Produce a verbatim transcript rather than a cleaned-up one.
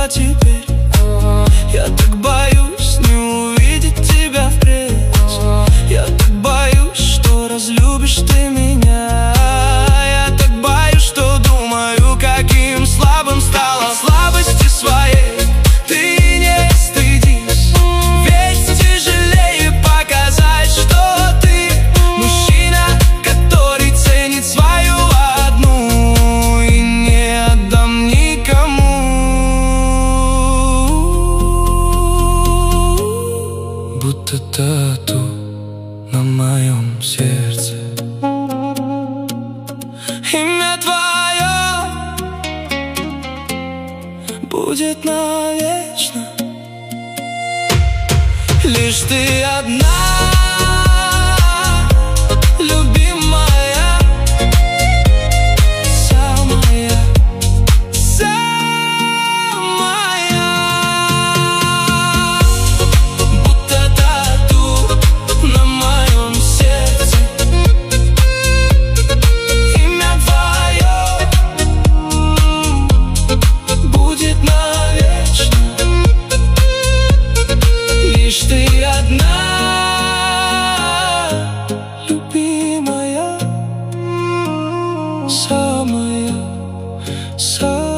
а теперь я так боюсь не увидеть тебя впредь. Я так боюсь, что разлюбишь ты меня. Я так боюсь, что думаю, каким слабым стала. Слабости своей ты не стыдись, ведь тяжелее показать, что ты мужчина, который ценит свою одну и не отдам никому. Будто тату на моем сердце, имя твое будет навечно. Лишь ты одна, любимая, самая, самая. Будто тату на моем сердце, имя твое будет навечно. Лишь ты одна, любимая, самая, самая.